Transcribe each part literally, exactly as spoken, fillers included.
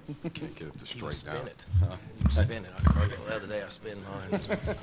Can't get it to You can straighten spin out. it. Huh? You can spin it. I, the other day I spin mine.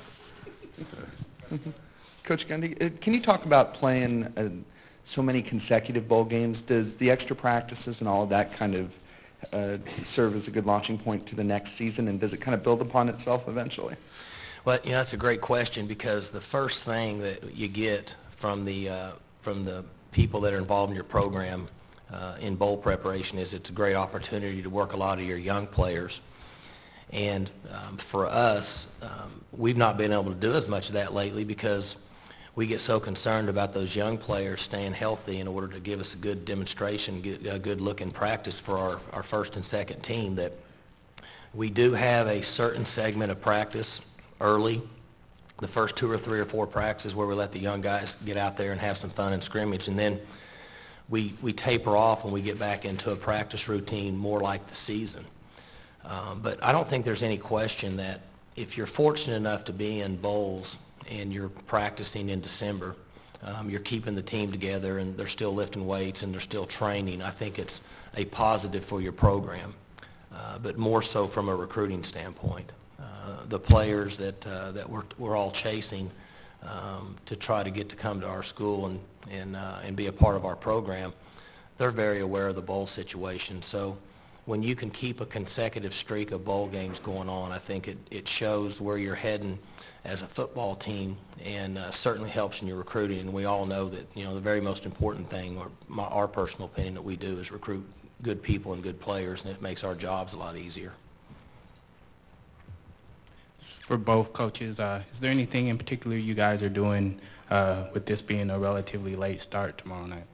Coach Gundy, uh, can you talk about playing uh, so many consecutive bowl games? Does the extra practices and all of that kind of uh, serve as a good launching point to the next season, and does it kind of build upon itself eventually? Well, you know, that's a great question, because the first thing that you get from the uh, from the people that are involved in your program uh, in bowl preparation is it's a great opportunity to work a lot of your young players. And um, for us, um, we've not been able to do as much of that lately because we get so concerned about those young players staying healthy in order to give us a good demonstration, get a good look in practice for our, our first and second team, that we do have a certain segment of practice early, the first two or three or four practices, where we let the young guys get out there and have some fun and scrimmage, and then we, we taper off when we get back into a practice routine more like the season. Um, but I don't think there's any question that if you're fortunate enough to be in bowls and you're practicing in December, um, you're keeping the team together and they're still lifting weights and they're still training, I think it's a positive for your program, uh, but more so from a recruiting standpoint. Uh, the players that, uh, that we're, we're all chasing um, to try to get to come to our school and, and, uh, and be a part of our program, they're very aware of the bowl situation. So when you can keep a consecutive streak of bowl games going on, I think it, it shows where you're heading as a football team, and uh, certainly helps in your recruiting. And we all know that, you know, the very most important thing, or my, our personal opinion, that we do is recruit good people and good players, and it makes our jobs a lot easier. For both coaches, uh, is there anything in particular you guys are doing uh, with this being a relatively late start tomorrow night?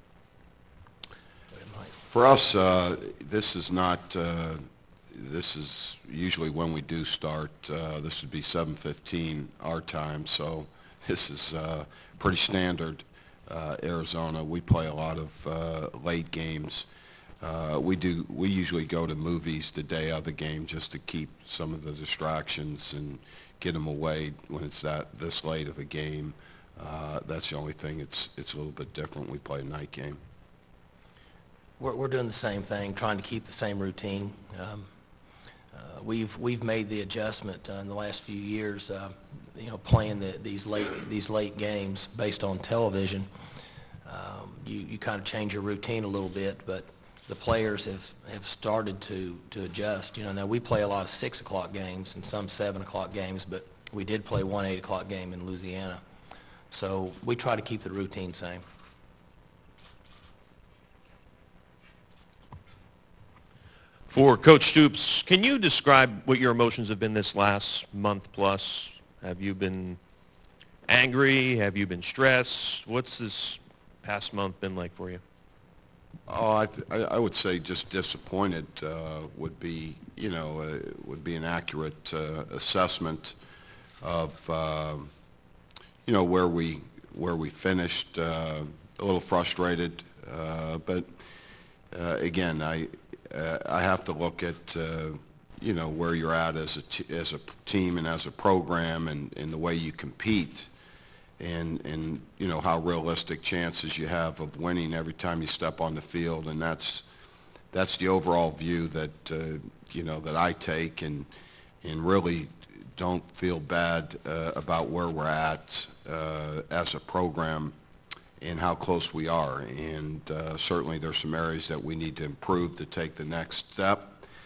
For us, uh, this is not, uh, this is usually when we do start. Uh, this would be seven fifteen our time, so this is uh, pretty standard uh, Arizona. We play a lot of uh, late games. Uh, we do. We usually go to movies the day of the game just to keep some of the distractions and get them away when it's that this late of a game. Uh, that's the only thing. It's it's a little bit different. We play a night game. We're, we're doing the same thing, trying to keep the same routine. Um, uh, we've we've made the adjustment uh, in the last few years, uh, you know, playing the, these late these late games based on television. Um, you you kind of change your routine a little bit, but the players have, have started to, to adjust. You know, now we play a lot of six o'clock games and some seven o'clock games, but we did play one eight o'clock game in Louisiana. So we try to keep the routine same. For Coach Stoops, can you describe what your emotions have been this last month plus? Have you been angry? Have you been stressed? What's this past month been like for you? Oh, I, th- I I would say just disappointed uh, would be, you know, uh, would be an accurate uh, assessment of, uh, you know, where we where we finished. Uh, a little frustrated, uh, but uh, again, I uh, I have to look at, uh, you know, where you're at as a t- as a team and as a program, and, and the way you compete. And, and you know how realistic chances you have of winning every time you step on the field, and that's that's the overall view that uh, you know that I take, and and really don't feel bad uh, about where we're at uh, as a program and how close we are. And uh, certainly there's some areas that we need to improve to take the next step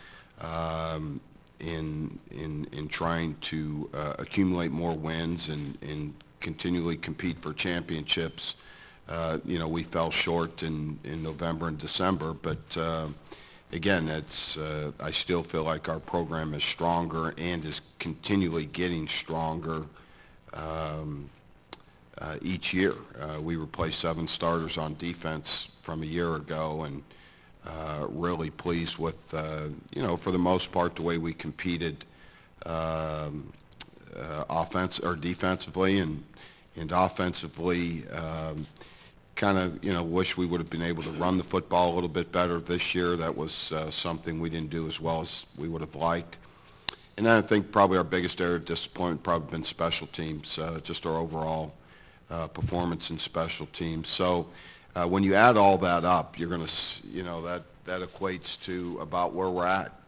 um, in in in trying to uh, accumulate more wins and and continually compete for championships. Uh, you know, we fell short in, in November and December, but uh, again, it's, uh, I still feel like our program is stronger and is continually getting stronger um, uh, each year. Uh, we replaced seven starters on defense from a year ago, and uh, really pleased with, uh, you know, for the most part, the way we competed um, uh, offense or defensively, and and offensively, um, kind of, you know, wish we would have been able to run the football a little bit better this year. That was uh, something we didn't do as well as we would have liked. And then I think probably our biggest area of disappointment probably been special teams, uh, just our overall uh, performance in special teams. So uh, when you add all that up, you're going to, you know, that that equates to about where we're at.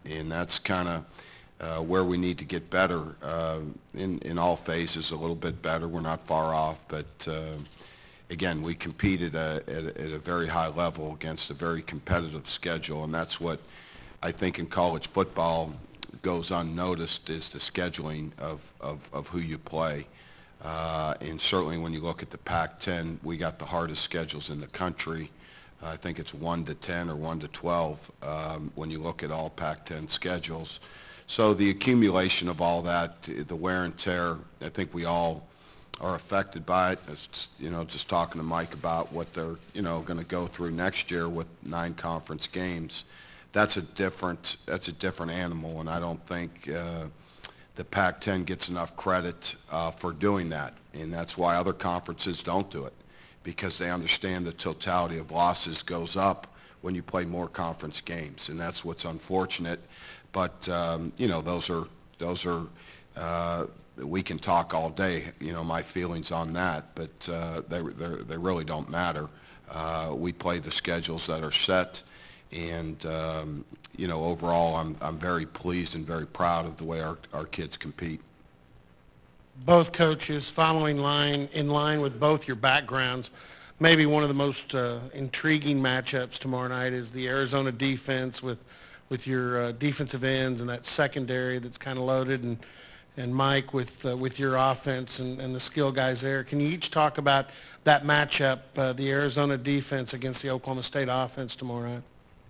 and that's kind of uh, where we need to get better uh, in in all phases. A little bit better. We're not far off, but uh, again, we competed uh, at, at a very high level against a very competitive schedule, and that's what I think in college football goes unnoticed is the scheduling of, of, of who you play. Uh, and certainly when you look at the Pac ten, we got the hardest schedules in the country. Uh, I think it's one to ten or one to twelve um, when you look at all Pac ten schedules. So the accumulation of all that, the wear and tear, I think we all are affected by it. It's, you know, just talking to Mike about what they're, you know, going to go through next year with nine conference games. That's a different, that's a different animal, and I don't think uh, the Pac ten gets enough credit uh, for doing that, and that's why other conferences don't do it, because they understand the totality of losses goes up when you play more conference games, and that's what's unfortunate. But um, you know, those are those are uh, we can talk all day, you know, my feelings on that, but uh, they they really don't matter. Uh, we play the schedules that are set. And, um, you know, overall, I'm, I'm very pleased and very proud of the way our, our kids compete. Both coaches following line in line with both your backgrounds. Maybe one of the most uh, intriguing matchups tomorrow night is the Arizona defense with with your uh, defensive ends and that secondary that's kind of loaded, and and Mike with uh, with your offense and, and the skill guys there. Can you each talk about that matchup, uh, the Arizona defense against the Oklahoma State offense tomorrow night?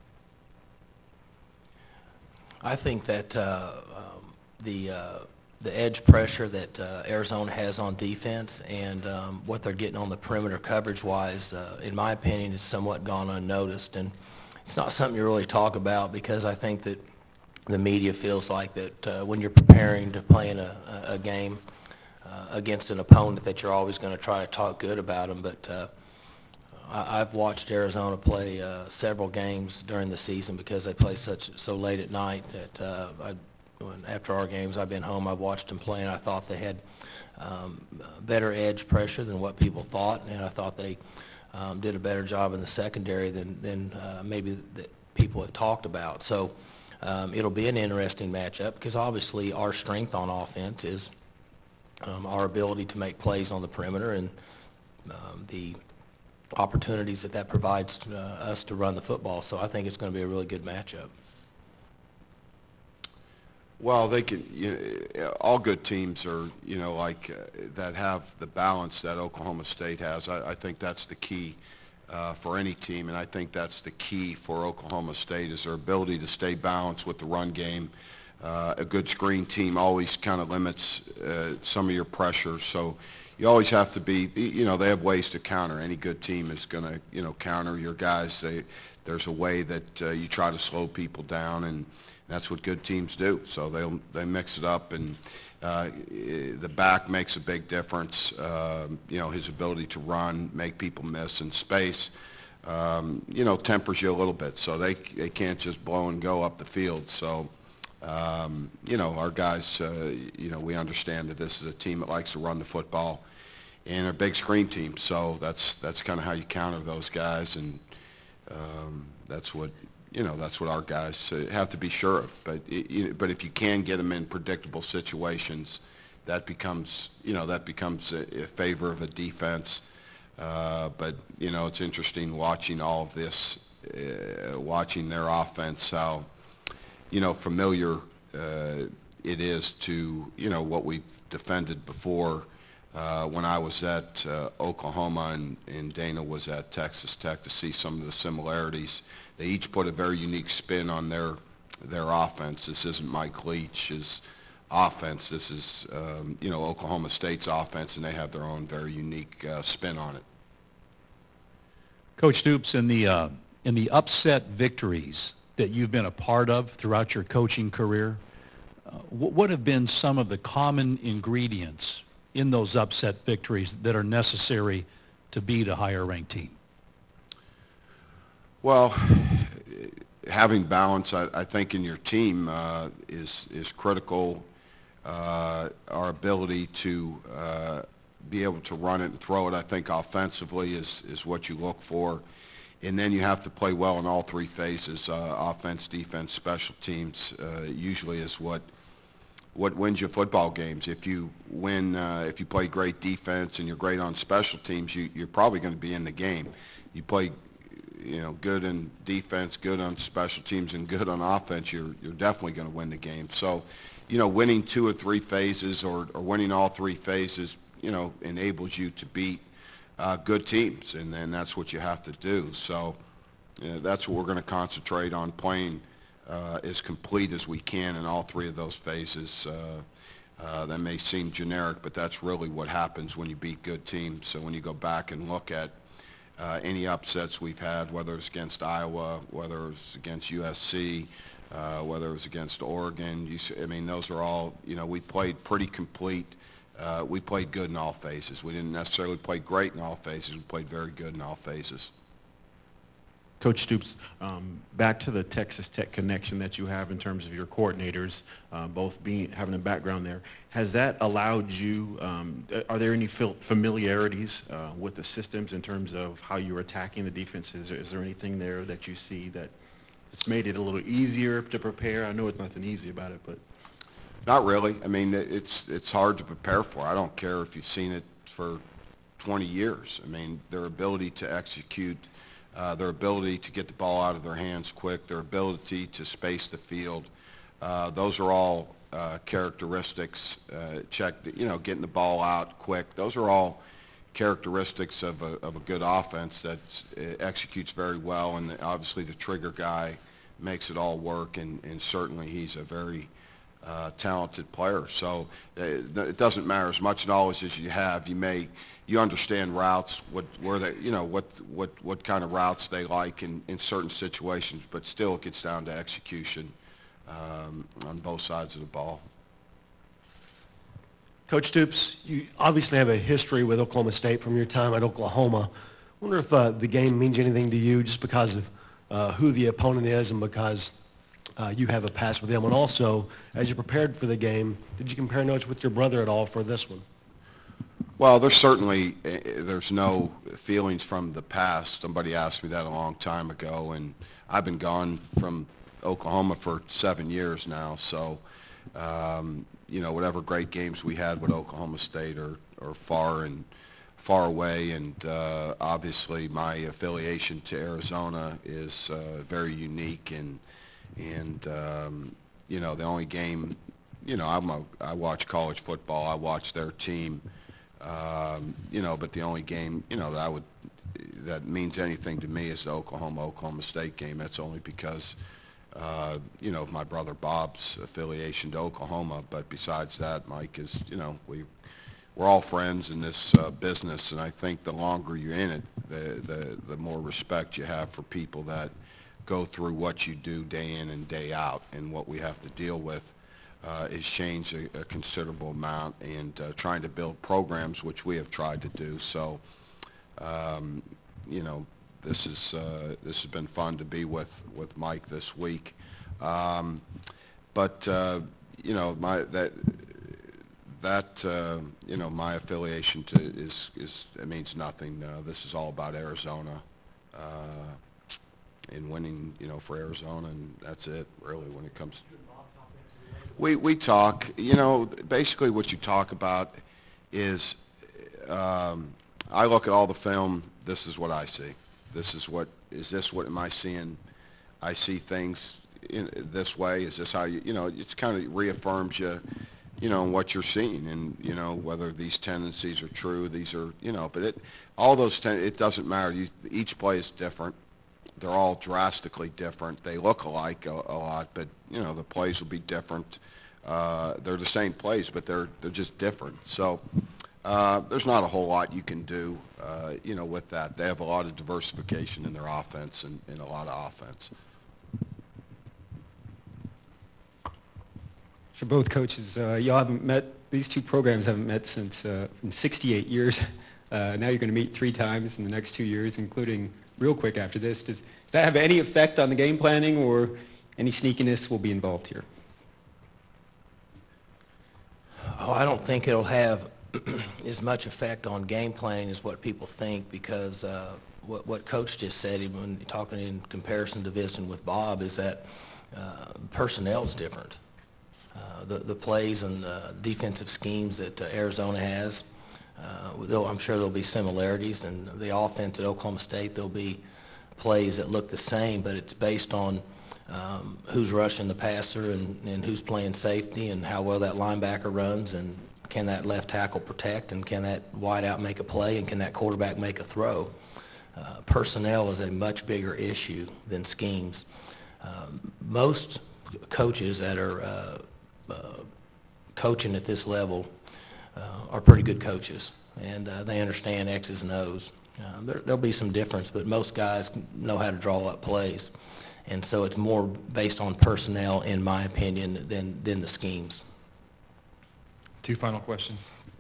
I think that uh, um, the uh, the edge pressure that uh, Arizona has on defense and um, what they're getting on the perimeter coverage-wise, uh, in my opinion, is somewhat gone unnoticed. And it's not something you really talk about because I think that the media feels like that uh, when you're preparing to play in a, a game uh, against an opponent that you're always going to try to talk good about them. But uh, I- I've watched Arizona play uh, several games during the season because they play such so late at night that uh, I, when, after our games I've been home, I've watched them play, and I thought they had um, better edge pressure than what people thought, and I thought they um, did a better job in the secondary than, than uh, maybe that people had talked about. So um, it'll be an interesting matchup because obviously our strength on offense is um, our ability to make plays on the perimeter and um, the opportunities that that provides uh, us to run the football. So I think it's going to be a really good matchup. Well, they can. You know, all good teams are, you know, like uh, that have the balance that Oklahoma State has. I, I think that's the key uh, for any team, and I think that's the key for Oklahoma State is their ability to stay balanced with the run game. Uh, a good screen team always kind of limits uh, some of your pressure, so you always have to be. You know, they have ways to counter. Any good team is going to, you know, counter your guys. They, there's a way that uh, you try to slow people down, and that's what good teams do. So they'll they mix it up, and uh, the back makes a big difference. Uh, you know, his ability to run, make people miss in space, um, you know, tempers you a little bit. So they they can't just blow and go up the field. So um, you know, our guys, uh, you know, we understand that this is a team that likes to run the football, and a big screen team. So that's that's kind of how you counter those guys, and um, that's what. You know, that's what our guys uh, have to be sure of. But it, you, but if you can get them in predictable situations, that becomes, you know, that becomes a, a favor of a defense. Uh, but you know, it's interesting watching all of this, uh, watching their offense, how, you know, familiar uh, it is to, you know, what we've defended before. Uh, when I was at uh, Oklahoma and, and Dana was at Texas Tech, to see some of the similarities. They each put a very unique spin on their their offense. This isn't Mike Leach's offense. This is, um, you know, Oklahoma State's offense, and they have their own very unique uh, spin on it. Coach Stoops, in the uh, in the upset victories that you've been a part of throughout your coaching career, uh, what, what have been some of the common ingredients in those upset victories that are necessary to beat a higher-ranked team? Well, having balance, I, I think, in your team uh, is is critical. Uh, our ability to uh, be able to run it and throw it, I think, offensively is is what you look for. and then you have to play well in all three phases, uh, offense, defense, special teams, uh, usually is what what wins you football games. If you win, uh, if you play great defense and you're great on special teams, you, you're probably going to be in the game. You play, you know, good in defense, good on special teams, and good on offense, you're you're definitely going to win the game. So, you know, winning two or three phases or, or winning all three phases, you know, enables you to beat uh, good teams, and then that's what you have to do. So, you know, that's what we're going to concentrate on, playing uh, as complete as we can in all three of those phases. Uh, uh, that may seem generic, but that's really what happens when you beat good teams. So when you go back and look at uh, any upsets we've had, whether it's against Iowa, whether it's against U S C, uh, whether it was against Oregon, you, s- I mean, those are all, you know, we played pretty complete. Uh, we played good in all phases. We didn't necessarily play great in all phases. We played very good in all phases. Coach Stoops, um, back to the Texas Tech connection that you have in terms of your coordinators, uh, both being having a background there. Has that allowed you? Um, are there any fil- familiarities uh, with the systems in terms of how you're attacking the defenses? Is there anything there that you see that it's made it a little easier to prepare? I know it's nothing easy about it, but Not really. I mean, it's it's hard to prepare for. I don't care if you've seen it for twenty years. I mean, their ability to execute, uh, their ability to get the ball out of their hands quick, their ability to space the field, uh, those are all uh, characteristics. Uh, check, you know, getting the ball out quick. Those are all characteristics of a of a good offense that uh, executes very well. And the, obviously, the trigger guy makes it all work. And, and certainly, he's a very Uh, talented player. So uh, it doesn't matter as much knowledge as you have. You may you understand routes, what where they you know what what what kind of routes they like in, in certain situations, but still it gets down to execution um, on both sides of the ball. Coach Stoops, you obviously have a history with Oklahoma State from your time at Oklahoma. I wonder if uh, the game means anything to you just because of uh, who the opponent is and because uh, you have a past with them. And also, as you prepared for the game, did you compare notes with your brother at all for this one? Well, there's certainly uh, there's no feelings from the past. Somebody asked me that a long time ago, and I've been gone from Oklahoma for seven years now. So, um, you know, whatever great games we had with Oklahoma State are, are far and far away, and uh, obviously my affiliation to Arizona is uh, very unique, and and um, you know, the only game, you know, I'm a, I watch college football. I watch their team. Um, you know, but the only game, you know, that I would, that means anything to me is the Oklahoma-Oklahoma State game. That's only because, uh, you know, of my brother Bob's affiliation to Oklahoma. But besides that, Mike is, you know, we, we're all friends in this uh, business, and I think the longer you're in it, the, the, the more respect you have for people that go through what you do day in and day out, and what we have to deal with. Uh, is changed a, a considerable amount, and uh, trying to build programs, which we have tried to do. So, um, you know, this is uh, this has been fun to be with with Mike this week. Um, but uh, you know, my that that uh, you know, my affiliation to is is it means nothing. Uh, this is all about Arizona. Uh, and winning, you know, for Arizona, and that's it, really, when it comes. We we talk, you know, basically what you talk about is, um, I look at all the film, this is what I see. This is what, is this what am I seeing? I see things in this way, is this how you, you know, it's kind of reaffirms you, you know, what you're seeing, and, you know, whether these tendencies are true, these are, you know, but it, all those, ten, it doesn't matter. You, each play is different. They're all drastically different. They look alike a, a lot, but, you know, the plays will be different. Uh, they're the same plays, but they're they're just different. So uh, there's not a whole lot you can do, uh, you know, with that. They have a lot of diversification in their offense, and, and a lot of offense. For both coaches, uh, y'all haven't met, these two programs haven't met since uh, in sixty-eight years. Uh, now you're going to meet three times in the next two years, including real quick after this. Does, does that have any effect on the game planning, or any sneakiness will be involved here? Oh, I don't think it'll have as much effect on game planning as what people think, because uh, what, what Coach just said, when talking in comparison division with Bob, is that uh, personnel is different. Uh, the, the plays and the defensive schemes that uh, Arizona has, uh, though I'm sure there'll be similarities, and the offense at Oklahoma State, there'll be plays that look the same, but it's based on um, who's rushing the passer and, and who's playing safety and how well that linebacker runs, and can that left tackle protect, and can that wide out make a play, and can that quarterback make a throw. Uh, personnel is a much bigger issue than schemes. Um, most coaches that are uh, uh, coaching at this level uh, are pretty good coaches, and uh, they understand X's and O's. Uh, there, there'll be some difference, but most guys know how to draw up plays. And so it's more based on personnel, in my opinion, than, than the schemes. Two final questions.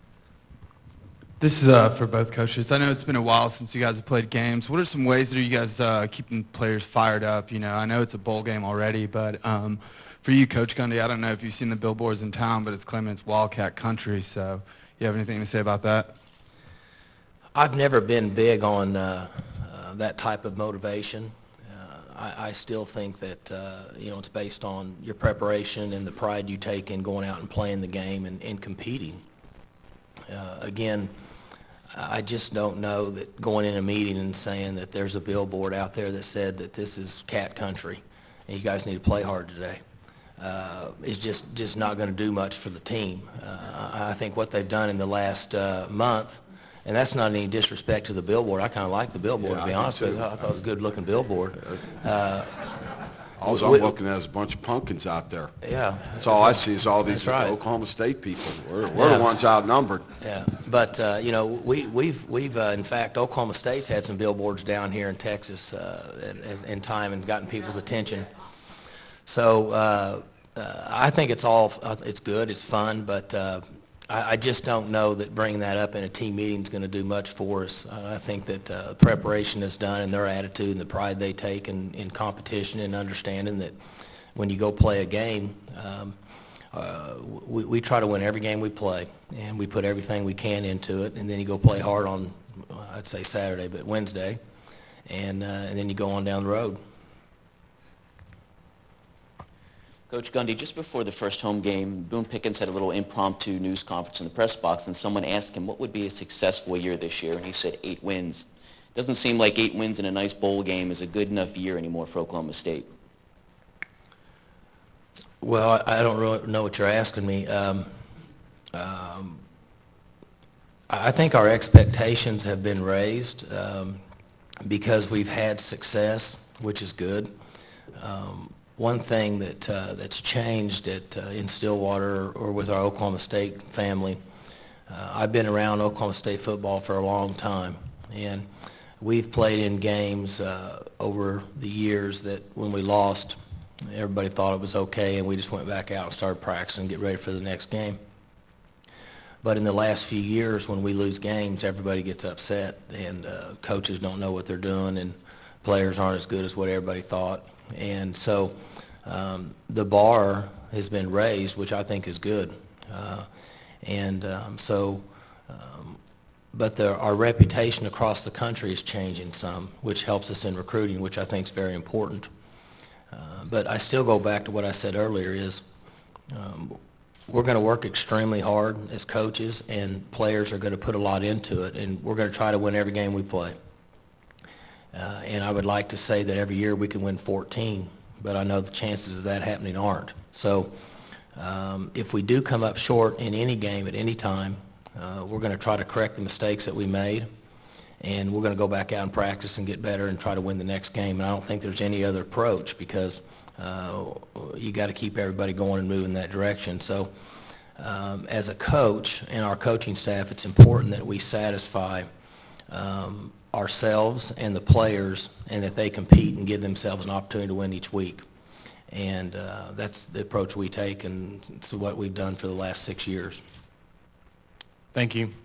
This is uh, for both coaches. I know it's been a while since you guys have played games. What are some ways that you guys uh, keeping players fired up? You know, I know it's a bowl game already, but um, for you, Coach Gundy, I don't know if you've seen the billboards in town, but it's claiming it's Wildcat country. So you have anything to say about that? I've never been big on uh, uh, that type of motivation. Uh, I, I still think that, uh, you know, it's based on your preparation and the pride you take in going out and playing the game and, and competing. Uh, again, I just don't know that going in a meeting and saying that there's a billboard out there that said that this is cat country and you guys need to play hard today uh, is just, just not going to do much for the team. Uh, I think what they've done in the last uh, month, and that's not any disrespect to the billboard. I kind of like the billboard, Yeah, to be I do honest with too. you. I thought it was a good-looking billboard. Uh, All we- I'm looking at is a bunch of pumpkins out there. yeah. That's all I see is all these That's right. Oklahoma State people. We're, we're Yeah. the ones outnumbered. Yeah, but, uh, you know, we, we've, we've, uh, in fact, Oklahoma State's had some billboards down here in Texas uh, in, in time and gotten people's attention. So uh, uh, I think it's all, uh, it's good, it's fun, but uh, I, I just don't know that bringing that up in a team meeting is going to do much for us. Uh, I think that uh, preparation is done, and their attitude and the pride they take in, in competition, and understanding that when you go play a game, um, uh, we, we try to win every game we play, and we put everything we can into it, and then you go play hard on, I'd say Saturday, but Wednesday, and, uh, and then you go on down the road. Coach Gundy, just before the first home game, Boone Pickens had a little impromptu news conference in the press box, and someone asked him what would be a successful year this year, and he said eight wins. Doesn't seem like eight wins in a nice bowl game is a good enough year anymore for Oklahoma State. Well, I I don't really know what you're asking me. Um, um, I I think our expectations have been raised um, because we've had success, which is good. Um, one thing that uh, that's changed at uh, in Stillwater or with our Oklahoma State family, uh, I've been around Oklahoma State football for a long time, and we've played in games uh, over the years that when we lost, everybody thought it was okay, and we just went back out and started practicing and get ready for the next game. But in the last few years, when we lose games, everybody gets upset, and uh, coaches don't know what they're doing, and players aren't as good as what everybody thought. And so um, the bar has been raised, which I think is good. Uh, and um, so, um, but the, our reputation across the country is changing some, which helps us in recruiting, which I think is very important. Uh, but I still go back to what I said earlier is um, we're going to work extremely hard as coaches, and players are going to put a lot into it, and we're going to try to win every game we play. Uh, and I would like to say that every year we can win fourteen, but I know the chances of that happening aren't. So um, if we do come up short in any game at any time, uh, we're going to try to correct the mistakes that we made, and we're going to go back out and practice and get better and try to win the next game. And I don't think there's any other approach, because uh, you got to keep everybody going and moving in that direction. So um, as a coach and our coaching staff, it's important that we satisfy um, ourselves and the players, and that they compete and give themselves an opportunity to win each week. And uh, that's the approach we take, and it's what we've done for the last six years. Thank you.